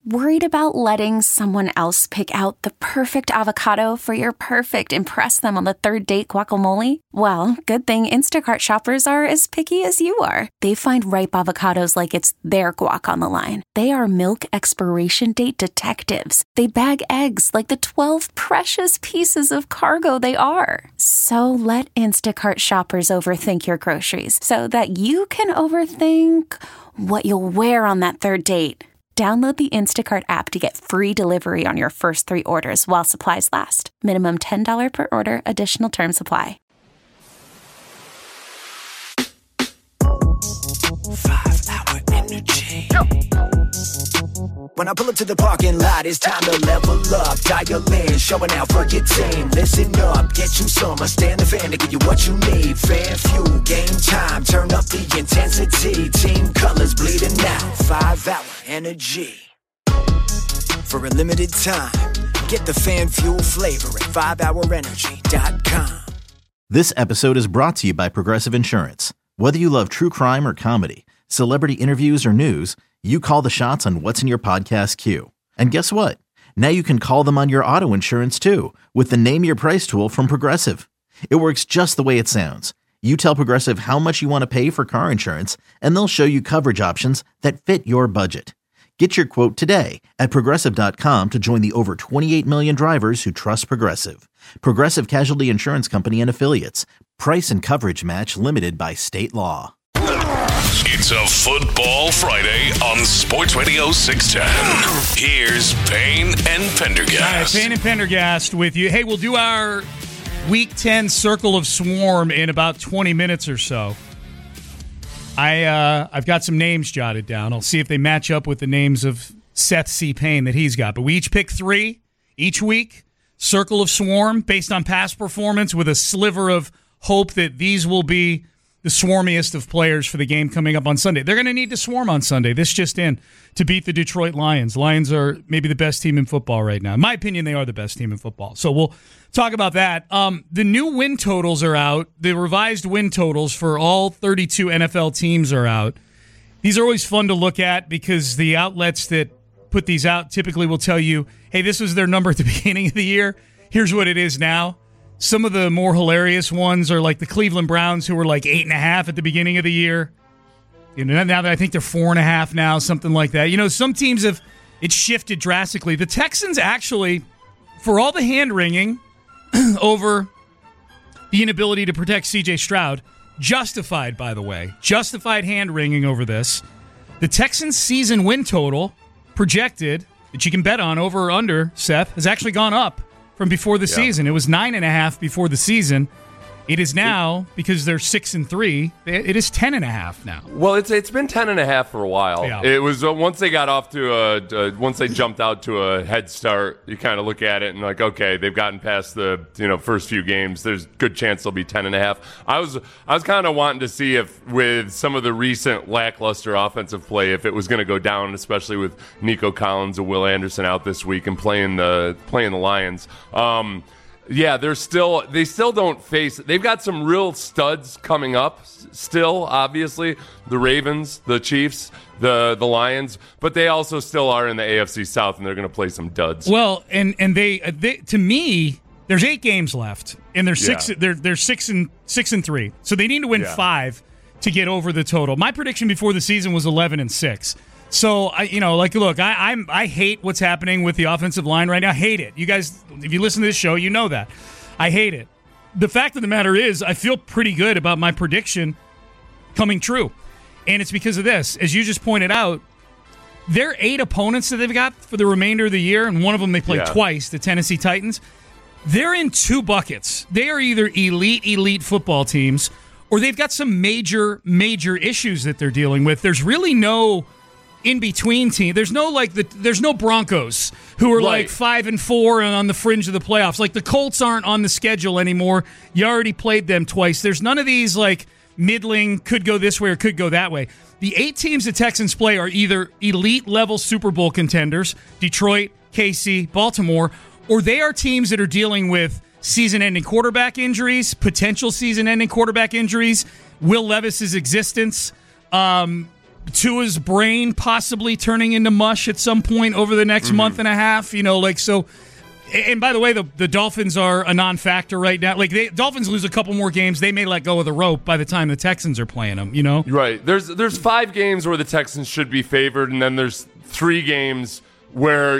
Worried about letting someone else pick out the perfect avocado for your perfect impress them on the third date guacamole? Well, good thing Instacart shoppers are as picky as you are. They find ripe avocados like it's their guac on the line. They are milk expiration date detectives. They bag eggs like the 12 precious pieces of cargo they are. So let Instacart shoppers overthink your groceries so that you can overthink what you'll wear on that third date. Download the Instacart app to get free delivery on your first 3 orders while supplies last. Minimum $10 per order. Additional terms apply. 5-hour energy. When I pull up to the parking lot, it's time to level up. Dial in, showing out for your team. Listen up, get you some. I stand the fan to give you what you need. Fan fuel, game time, turn up the intensity. Team colors bleeding out. 5-hour energy. For a limited time, get the fan fuel flavor at 5hourenergy.com. This episode is brought to you by Progressive Insurance. Whether you love true crime or comedy, celebrity interviews or news, you call the shots on what's in your podcast queue. And guess what? Now you can call them on your auto insurance too with the Name Your Price tool from Progressive. It works just the way it sounds. You tell Progressive how much you want to pay for car insurance, and they'll show you coverage options that fit your budget. Get your quote today at Progressive.com to join the over 28 million drivers who trust Progressive. Progressive Casualty Insurance Company and Affiliates. Price and coverage match limited by state law. It's a Football Friday on Sports Radio 610. Here's Payne and Pendergast. All right, Payne and Pendergast with you. Hey, we'll do our Week 10 Circle of Swarm in about 20 minutes or so. I've got some names jotted down. I'll see if they match up with the names of Seth C. Payne that he's got. But we each pick 3 each week. Circle of Swarm based on past performance with a sliver of hope that these will be the swarmiest of players for the game coming up on Sunday. They're going to need to swarm on Sunday. This just in, to beat the Detroit Lions. Lions are maybe the best team in football right now. In my opinion, they are the best team in football. So we'll talk about that. The new win totals are out. The revised win totals for all 32 NFL teams are out. These are always fun to look at because the outlets that put these out typically will tell you, hey, this was their number at the beginning of the year. Here's what it is now. Some of the more hilarious ones are like the Cleveland Browns, who were like 8.5 at the beginning of the year. You know, now that I think they're 4.5 now, something like that. You know, some teams it's shifted drastically. The Texans actually, for all the hand-wringing over the inability to protect C.J. Stroud, justified, by the way, justified hand-wringing over this. The Texans' season win total projected that you can bet on over or under, Seth, has actually gone up from before the season. It was 9.5 before the season. It is now, because they're 6-3, it is 10.5 now. Well, it's been 10.5 for a while. Yeah. It was once they got off to once they jumped out to a head start. You kind of look at it and like, okay, they've gotten past the first few games. There's a good chance they'll be 10.5. I was kind of wanting to see if with some of the recent lackluster offensive play, if it was going to go down, especially with Nico Collins and Will Anderson out this week and playing the Lions. Yeah, they still don't face. They've got some real studs coming up still, obviously. The Ravens, the Chiefs, the Lions, but they also still are in the AFC South, and they're going to play some duds. Well, and they to me, there's 8 games left, and they're 6-3. So they need to win 5 to get over the total. My prediction before the season was 11-6. So, I hate what's happening with the offensive line right now. I hate it. You guys, if you listen to this show, you know that. I hate it. The fact of the matter is, I feel pretty good about my prediction coming true. And it's because of this. As you just pointed out, their 8 opponents that they've got for the remainder of the year, and one of them they played twice, the Tennessee Titans, they're in 2 buckets. They are either elite football teams, or they've got some major issues that they're dealing with. There's really no in-between team. There's no Broncos who are like 5-4 and on the fringe of the playoffs. Like the Colts aren't on the schedule anymore. You already played them twice. There's none of these like middling, could go this way or could go that way. The 8 teams the Texans play are either elite-level Super Bowl contenders, Detroit, KC, Baltimore, or they are teams that are dealing with season-ending quarterback injuries, potential season-ending quarterback injuries, Will Levis's existence, Tua's brain possibly turning into mush at some point over the next month and a half. So. And by the way, the Dolphins are a non-factor right now. Dolphins lose a couple more games, they may let go of the rope by the time the Texans are playing them. Right. There's 5 games where the Texans should be favored, and then there's 3 games where,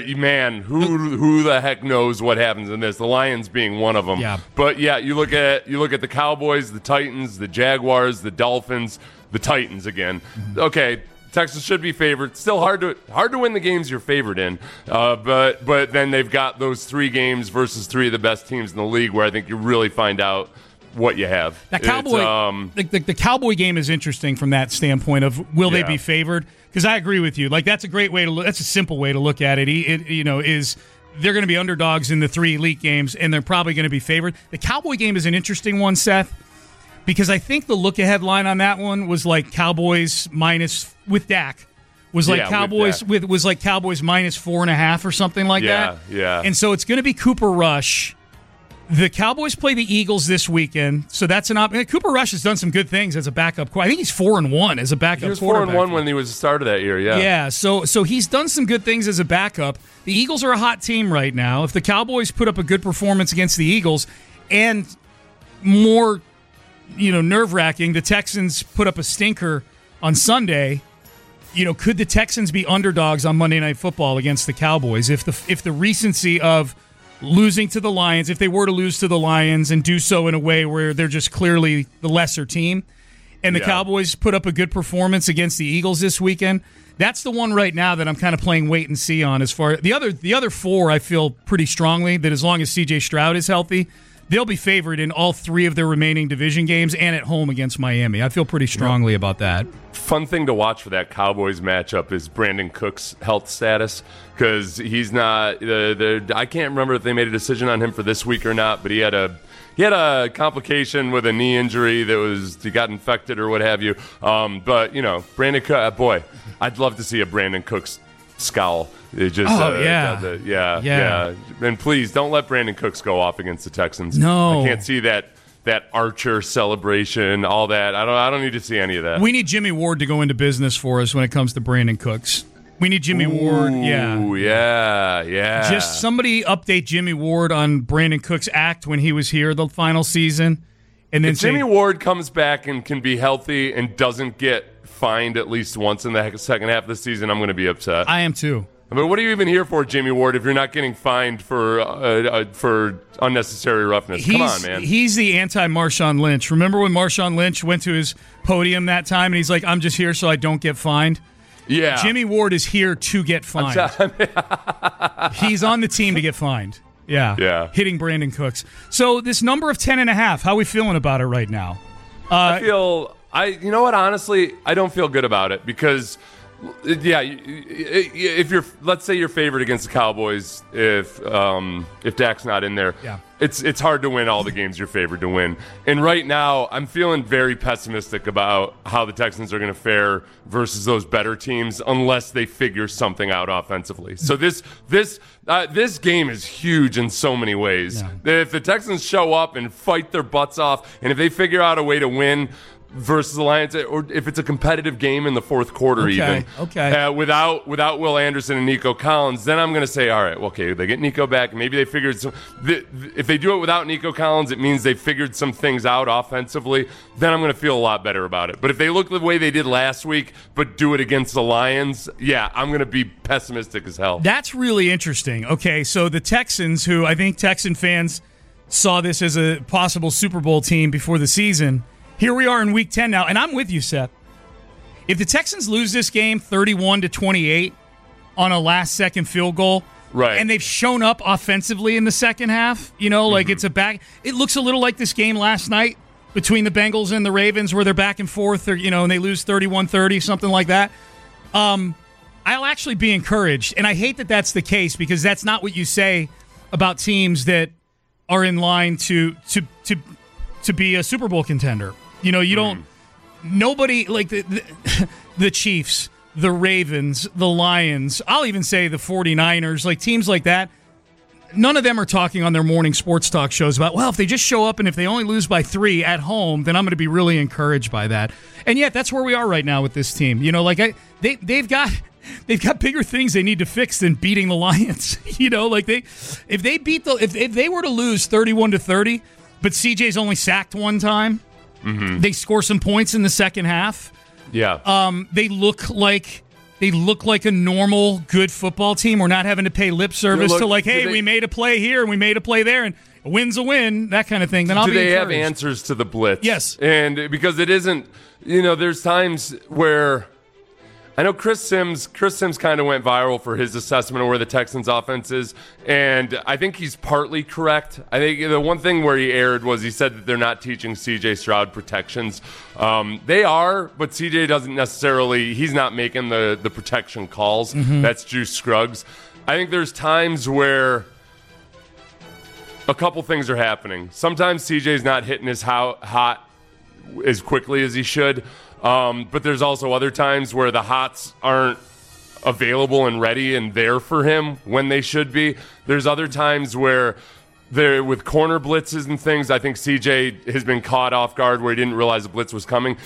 who the heck knows what happens in this? The Lions being one of them. Yeah. But yeah, you look at the Cowboys, the Titans, the Jaguars, the Dolphins, the Titans again. Okay. Texans should be favored. Still hard to win the games you're favored in. But then they've got those 3 games versus 3 of the best teams in the league where I think you really find out what you have. That Cowboy, the Cowboy game is interesting from that standpoint of will they be favored? Because I agree with you. That's a great way to look. That's a simple way to look at it. Is they're going to be underdogs in the 3 elite games and they're probably going to be favored. The Cowboy game is an interesting one, Seth. Because I think the look-ahead line on that one was Cowboys minus with Dak was Cowboys was Cowboys minus 4.5 or something like that. Yeah. And so it's going to be Cooper Rush. The Cowboys play the Eagles this weekend, so that's an option. Cooper Rush has done some good things as a backup. I think he's 4-1 as a backup. He was quarterback. 4-1 when he was the start of that year. Yeah. Yeah. So he's done some good things as a backup. The Eagles are a hot team right now. If the Cowboys put up a good performance against the Eagles, and more. Nerve-wracking. The Texans put up a stinker on Sunday. Could the Texans be underdogs on Monday Night Football against the Cowboys if the recency of losing to the Lions, if they were to lose to the Lions and do so in a way where they're just clearly the lesser team, and the Cowboys put up a good performance against the Eagles this weekend? That's the one right now that I'm kind of playing wait and see on. As far the other 4, I feel pretty strongly that as long as C.J. Stroud is healthy, they'll be favored in all 3 of their remaining division games and at home against Miami. I feel pretty strongly about that. Fun thing to watch for that Cowboys matchup is Brandon Cook's health status, because he's not. I can't remember if they made a decision on him for this week or not, but he had a complication with a knee injury he got infected or what have you. But Brandon Cook, boy, I'd love to see a Brandon Cooks scowl. It just, yeah. And please don't let Brandon Cooks go off against the Texans. No, I can't see that Archer celebration, all that. I don't need to see any of that. We need Jimmy Ward to go into business for us when it comes to Brandon Cooks. We need Jimmy Ward. Yeah. Just somebody update Jimmy Ward on Brandon Cooks' act when he was here the final season, and then if Jimmy Ward comes back and can be healthy and doesn't get fined at least once in the second half of the season, I'm going to be upset. I am too. I mean, what are you even here for, Jimmy Ward, if you're not getting fined for unnecessary roughness? Come on, man. He's the anti-Marshawn Lynch. Remember when Marshawn Lynch went to his podium that time and he's like, I'm just here so I don't get fined? Yeah. Jimmy Ward is here to get fined. He's on the team to get fined. Yeah. Hitting Brandon Cooks. So this number of 10.5, how are we feeling about it right now? You know what, honestly, I don't feel good about it because – if you're, let's say you're favored against the Cowboys, if Dak's not in there, it's hard to win all the games you're favored to win. And right now, I'm feeling very pessimistic about how the Texans are going to fare versus those better teams unless they figure something out offensively. So this game is huge in so many ways. Yeah. If the Texans show up and fight their butts off, and if they figure out a way to win versus the Lions, or if it's a competitive game in the fourth quarter, without Will Anderson and Nico Collins, then I'm going to say, all right, they get Nico back. Maybe they figured if they do it without Nico Collins, it means they figured some things out offensively. Then I'm going to feel a lot better about it. But if they look the way they did last week, but do it against the Lions, I'm going to be pessimistic as hell. That's really interesting. Okay, so the Texans, who I think Texan fans saw this as a possible Super Bowl team before the season. Here we are in Week 10 now, and I'm with you, Seth. If the Texans lose this game 31-28 on a last-second field goal, right, and they've shown up offensively in the second half, it's a back. It looks a little like this game last night between the Bengals and the Ravens, where they're back and forth, and they lose 31-30, something like that. I'll actually be encouraged, and I hate that that's the case because that's not what you say about teams that are in line to be a Super Bowl contender. You don't. Nobody like the Chiefs, the Ravens, the Lions. I'll even say the 49ers, like teams like that. none of them are talking on their morning sports talk shows about, well, if they just show up and if they only lose by 3 at home, then I'm going to be really encouraged by that. And yet, that's where we are right now with this team. You know, like they've got bigger things they need to fix than beating the Lions. You know, like if they were to lose 31-30, but CJ's only sacked one time, they score some points in the second half. Yeah. They look like a normal, good football team. We're not having to pay lip service to like, hey, we made a play here and we made a play there, and a win's a win, that kind of thing. Then I'll be encouraged. Do they have answers to the blitz? Yes. And because it isn't, you know, there's times where I know Chris Sims kind of went viral for his assessment of where the Texans' offense is, and I think he's partly correct. I think the one thing where he erred was he said that they're not teaching C.J. Stroud protections. They are, but C.J. doesn't necessarily – he's not making the protection calls. That's Juice Scruggs. I think there's times where a couple things are happening. Sometimes C.J.'s not hitting as hot as quickly as he should. But there's also other times where the hots aren't available and ready and there for him when they should be. There's other times where they're with corner blitzes and things. I think CJ has been caught off guard where he didn't realize the blitz was coming.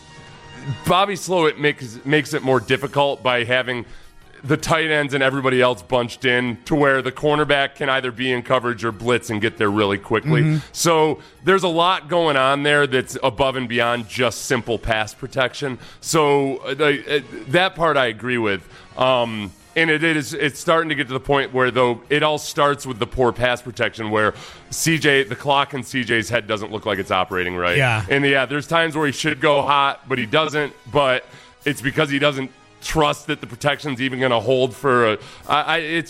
Bobby Slowik makes it more difficult by having the tight ends and everybody else bunched in to where the cornerback can either be in coverage or blitz and get there really quickly. So there's a lot going on there that's above and beyond just simple pass protection. So that part I agree with. And it's starting to get to the point where, though, it all starts with the poor pass protection where the clock in CJ's head doesn't look like it's operating right. Yeah. And there's times where he should go hot, but he doesn't. But it's because he doesn't trust that the protection's even going to hold for it's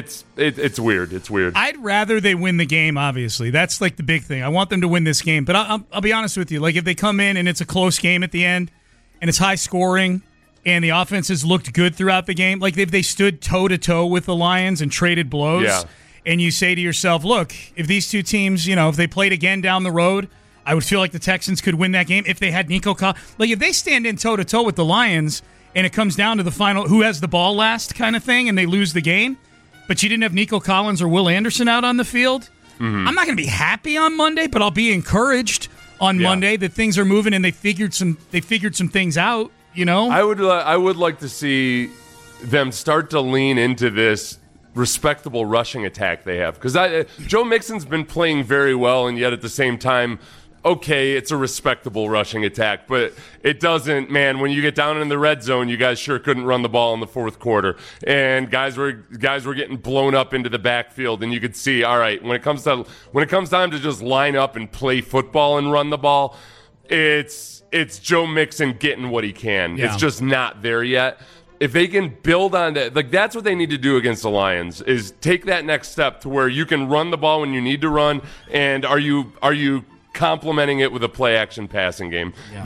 weird. It's weird. I'd rather they win the game, obviously. That's like the big thing. I want them to win this game. But I'll be honest with you. Like, if they come in and it's a close game at the end and it's high scoring and the offense has looked good throughout the game, like if they stood toe-to-toe with the Lions and traded blows, and you say to yourself, look, if these two teams, you know, if they played again down the road, I would feel like the Texans could win that game if they had Nico Collins. Like, if they stand in toe-to-toe with the Lions and it comes down to the final who has the ball last kind of thing and they lose the game, but you didn't have Nico Collins or Will Anderson out on the field, I'm not going to be happy on Monday, but I'll be encouraged on Monday that things are moving and they figured some things out, you know? I would like to see them start to lean into this respectable rushing attack they have, because Joe Mixon's been playing very well, and yet at the same time, okay, it's a respectable rushing attack, but it doesn't, man, when you get down in the red zone, you guys sure couldn't run the ball in the fourth quarter. And guys were getting blown up into the backfield, and you could see, all right, when it comes time to just line up and play football and run the ball, it's Joe Mixon getting what he can. Yeah. It's just not there yet. If they can build on that, like, that's what they need to do against the Lions, is take that next step to where you can run the ball when you need to run, and are you complementing it with a play-action passing game. Yeah.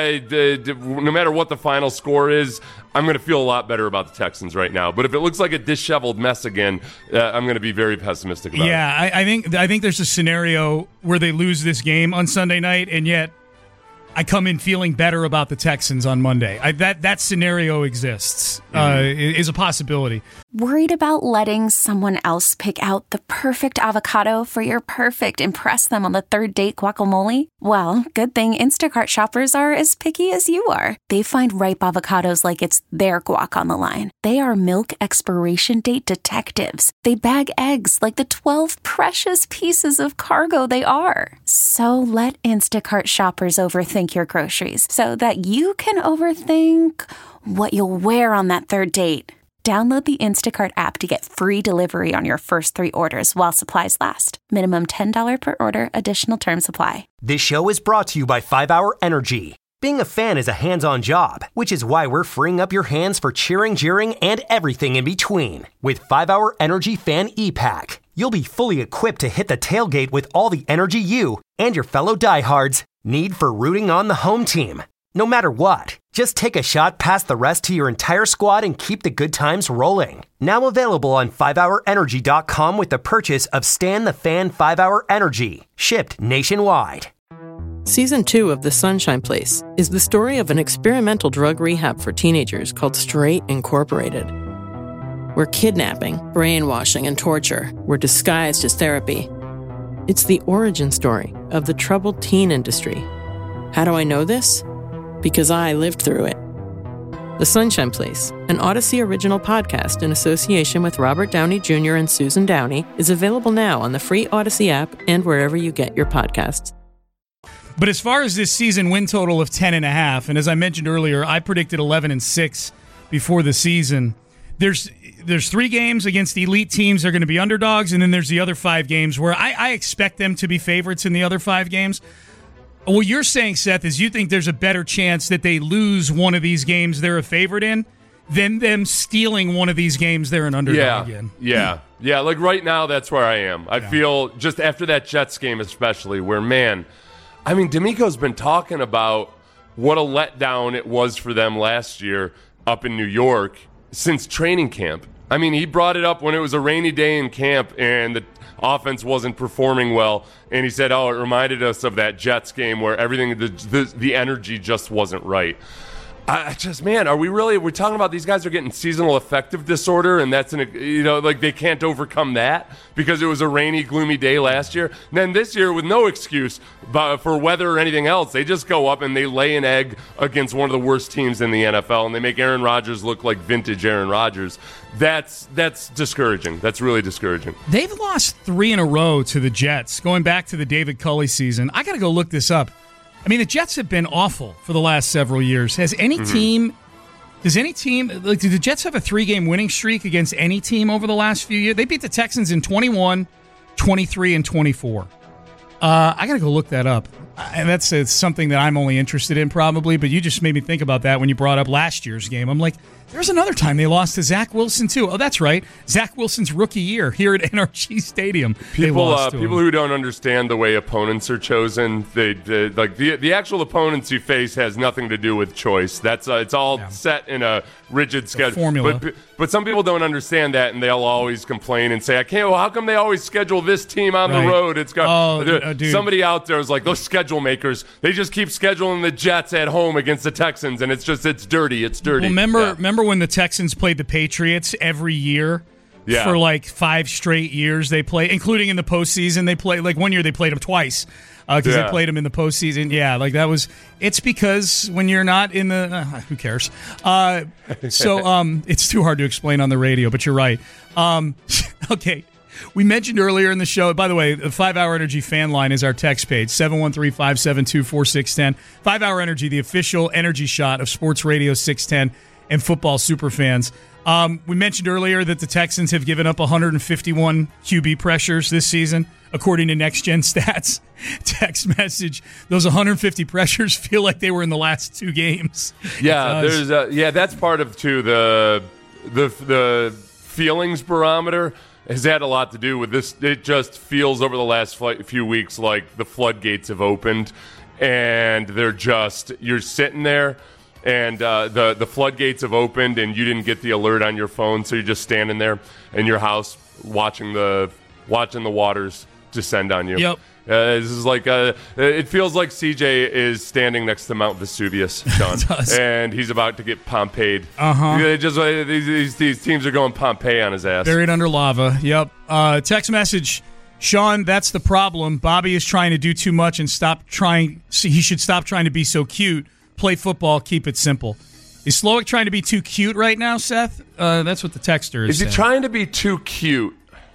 Then no matter what the final score is, I'm going to feel a lot better about the Texans right now. But if it looks like a disheveled mess again, I'm going to be very pessimistic about it. Yeah, I think there's a scenario where they lose this game on Sunday night, and yet I come in feeling better about the Texans on Monday. That scenario exists, is a possibility. Worried about letting someone else pick out the perfect avocado for your perfect impress them on the third date guacamole? Well, good thing Instacart shoppers are as picky as you are. They find ripe avocados like it's their guac on the line. They are milk expiration date detectives. They bag eggs like the 12 precious pieces of cargo they are. So let Instacart shoppers overthink your groceries so that you can overthink what you'll wear on that third date. Download the Instacart app to get free delivery on your first 3 orders while supplies last. Minimum $10 per order. Additional terms apply. This show is brought to you by 5 Hour Energy. Being a fan is a hands-on job, which is why we're freeing up your hands for cheering, jeering, and everything in between. With 5 Hour Energy Fan E-Pack, you'll be fully equipped to hit the tailgate with all the energy you and your fellow diehards need for rooting on the home team. No matter what, just take a shot past the rest to your entire squad and keep the good times rolling. Now available on 5hourenergy.com with the purchase of Stan the Fan 5 Hour Energy, shipped nationwide. Season 2 of The Sunshine Place is the story of an experimental drug rehab for teenagers called Straight Incorporated. where kidnapping, brainwashing, and torture were disguised as therapy. It's the origin story of the troubled teen industry. How do I know this? Because I lived through it. The Sunshine Place, an Odyssey original podcast in association with Robert Downey Jr. and Susan Downey, is available now on the free Odyssey app and wherever you get your podcasts. But as far as this season win total of 10.5, and as I mentioned earlier, I predicted 11-6 before the season. There's 3 games against elite teams that are going to be underdogs, and then there's the other 5 games where I expect them to be favorites in the other 5 games. What you're saying, Seth, is you think there's a better chance that they lose one of these games they're a favorite in than them stealing one of these games they're an underdog in. Yeah. Like right now, that's where I am. I feel just after that Jets game especially where, man, I mean, D'Amico's been talking about what a letdown it was for them last year up in New York since training camp. I mean, he brought it up when it was a rainy day in camp and the offense wasn't performing well, and he said, it reminded us of that Jets game where everything, the energy just wasn't right. We're talking about these guys are getting seasonal affective disorder, and that's they can't overcome that because it was a rainy, gloomy day last year. And then this year, with no excuse for weather or anything else, they just go up and they lay an egg against one of the worst teams in the NFL, and they make Aaron Rodgers look like vintage Aaron Rodgers. That's discouraging. That's really discouraging. They've lost 3 in a row to the Jets, going back to the David Culley season. I got to go look this up. I mean, the Jets have been awful for the last several years. Does any team, do the Jets have a 3-game winning streak against any team over the last few years? They beat the Texans in 21, 23, and 24. I got to go look that up. And that's something that I'm only interested in probably, but you just made me think about that when you brought up last year's game. I'm like, there's another time they lost to Zach Wilson too. Oh, that's right. Zach Wilson's rookie year here at NRG Stadium. People who don't understand the way opponents are chosen, the actual opponents you face has nothing to do with choice. That's it's all set in a rigid schedule. Formula. But some people don't understand that, and they'll always complain and say, how come they always schedule this team on the road? It's got dude. Somebody out there is like, those schedule makers, they just keep scheduling the Jets at home against the Texans, and it's dirty. It's dirty. Well, remember when the Texans played the Patriots every year? Yeah. For like 5 straight years they play, including in the postseason. They play like one year they played them twice because they played them in the postseason. Yeah, like that was. It's because when you're not in the, who cares? It's too hard to explain on the radio. But you're right. Okay, we mentioned earlier in the show. By the way, the 5-Hour Energy fan line is our text page 713-572-4610. 5-Hour Energy, the official energy shot of Sports Radio 610 and football superfans. We mentioned earlier that the Texans have given up 151 QB pressures this season, according to Next Gen Stats. Text message: those 150 pressures feel like they were in the last 2 games. Yeah, that's part of too the feelings barometer has had a lot to do with this. It just feels over the last few weeks like the floodgates have opened, and you're sitting there. And the floodgates have opened, and you didn't get the alert on your phone, so you're just standing there in your house watching the waters descend on you. Yep. This is like it feels like CJ is standing next to Mount Vesuvius, Sean, and he's about to get Pompeyed. These teams are going Pompeii on his ass. Buried under lava. Yep. Text message: Sean, that's the problem. Bobby is trying to do too much and he should stop trying to be so cute. Play football, keep it simple. Is Slowick trying to be too cute right now, Seth? That's what the texter is saying. Is he trying to be too cute?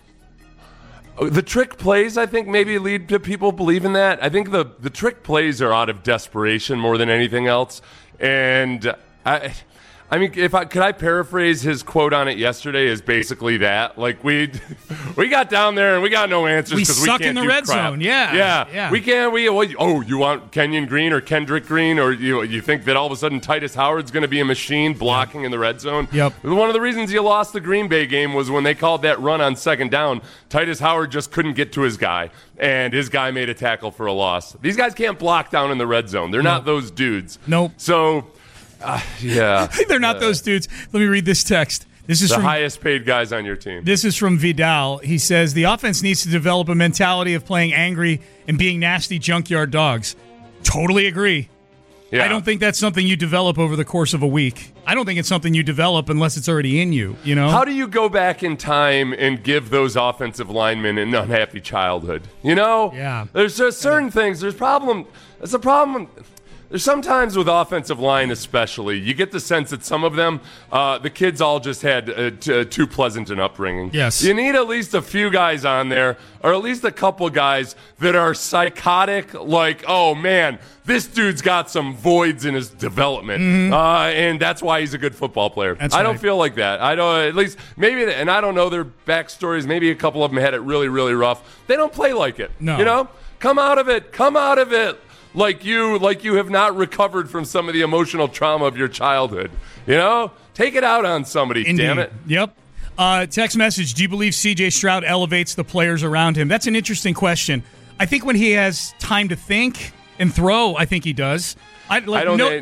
The trick plays, I think, maybe lead to people believing that. I think the trick plays are out of desperation more than anything else. And I mean, could I paraphrase his quote on it yesterday as basically that? Like we got down there and we got no answers because we can't suck in the red zone. Yeah. We can't. You want Kenyon Green or Kendrick Green, or you think that all of a sudden Titus Howard's going to be a machine blocking in the red zone? Yep. One of the reasons you lost the Green Bay game was when they called that run on 2nd down. Titus Howard just couldn't get to his guy, and his guy made a tackle for a loss. These guys can't block down in the red zone. They're not those dudes. Nope. So. Yeah. They're not those dudes. Let me read this text. This is the highest paid guys on your team. This is from Vidal. He says, the offense needs to develop a mentality of playing angry and being nasty junkyard dogs. Totally agree. Yeah. I don't think that's something you develop over the course of a week. I don't think it's something you develop unless it's already in you, you know? How do you go back in time and give those offensive linemen an unhappy childhood? You know? Yeah. There's just certain things. There's a problem. There's sometimes with offensive line especially, you get the sense that some of them, the kids all just had too pleasant an upbringing. Yes. You need at least a few guys on there, or at least a couple guys that are psychotic, like, oh, man, this dude's got some voids in his development, and that's why he's a good football player. I don't feel like that. I don't, at least, maybe, and I don't know their backstories. Maybe a couple of them had it really, really rough. They don't play like it. No. You know? Come out of it. Like you have not recovered from some of the emotional trauma of your childhood. You know? Take it out on somebody, Indeed. damn it. Yep. Text message, do you believe C.J. Stroud elevates the players around him? That's an interesting question. I think when he has time to think and throw, I think he does. I think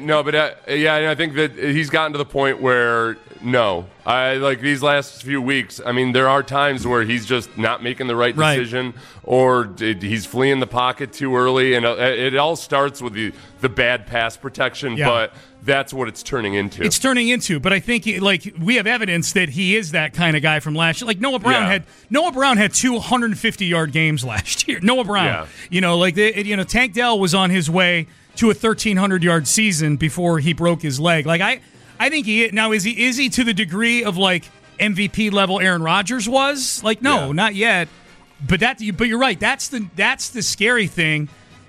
that he's gotten to the point where, no. Like these last few weeks, I mean, there are times where he's just not making the right decision, or he's fleeing the pocket too early, and it all starts with the bad pass protection, but that's what it's turning into. But I think we have evidence that he is that kind of guy from last year. Like Noah Brown had 250-yard games last year. Noah Brown, Tank Dell was on his way to a 1,300-yard season before he broke his leg. Like I think he now is he to the degree of like MVP level Aaron Rodgers was? Like no, not yet. But you're right. That's the scary thing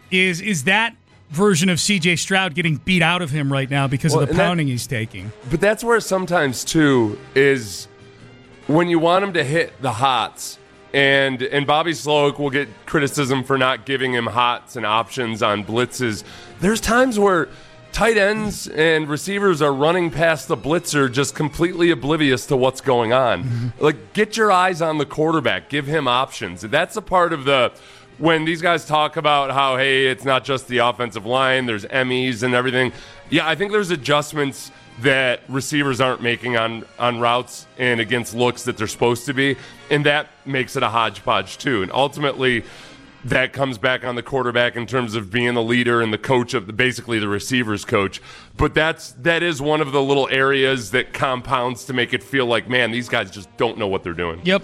is that version of C.J. Stroud getting beat out of him right now because of the pounding he's taking. But that's where sometimes too is when you want him to hit the hots. And Bobby Slowick will get criticism for not giving him hots and options on blitzes. There's times where tight ends and receivers are running past the blitzer just completely oblivious to what's going on. Mm-hmm. Like, get your eyes on the quarterback. Give him options. That's a part of when these guys talk about how, hey, it's not just the offensive line, there's Emmys and everything. Yeah, I think there's adjustments that receivers aren't making on routes and against looks that they're supposed to be, and that makes it a hodgepodge too. And ultimately, that comes back on the quarterback in terms of being the leader and the coach of basically the receivers coach. But that is one of the little areas that compounds to make it feel like, man, these guys just don't know what they're doing. Yep.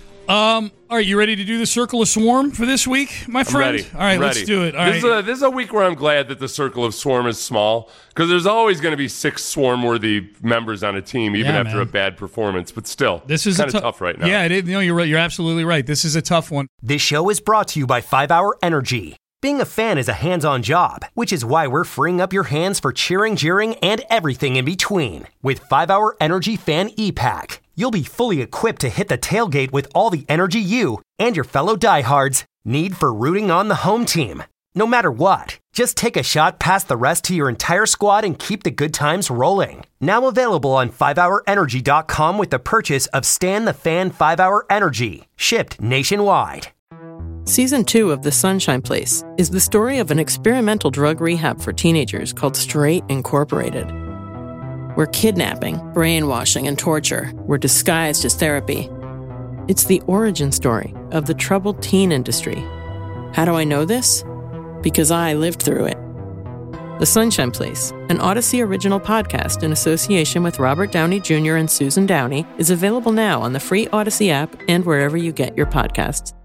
All right, you ready to do the Circle of Swarm for this week, my friend? I'm ready. All right, let's do it. All right. This is a week where I'm glad that the Circle of Swarm is small, because there's always going to be 6 swarm-worthy members on a team, even after a bad performance. But still, this is kind of tough right now. Yeah, you're right. You're absolutely right. This is a tough one. This show is brought to you by 5 Hour Energy. Being a fan is a hands-on job, which is why we're freeing up your hands for cheering, jeering, and everything in between. With 5 Hour Energy Fan E-Pack, you'll be fully equipped to hit the tailgate with all the energy you and your fellow diehards need for rooting on the home team. No matter what, just take a shot past the rest to your entire squad and keep the good times rolling. Now available on 5hourenergy.com with the purchase of Stan the Fan 5 Hour Energy, shipped nationwide. Season 2 of The Sunshine Place is the story of an experimental drug rehab for teenagers called Straight Incorporated, where kidnapping, brainwashing, and torture were disguised as therapy. It's the origin story of the troubled teen industry. How do I know this? Because I lived through it. The Sunshine Place, an Odyssey original podcast in association with Robert Downey Jr. and Susan Downey, is available now on the free Odyssey app and wherever you get your podcasts.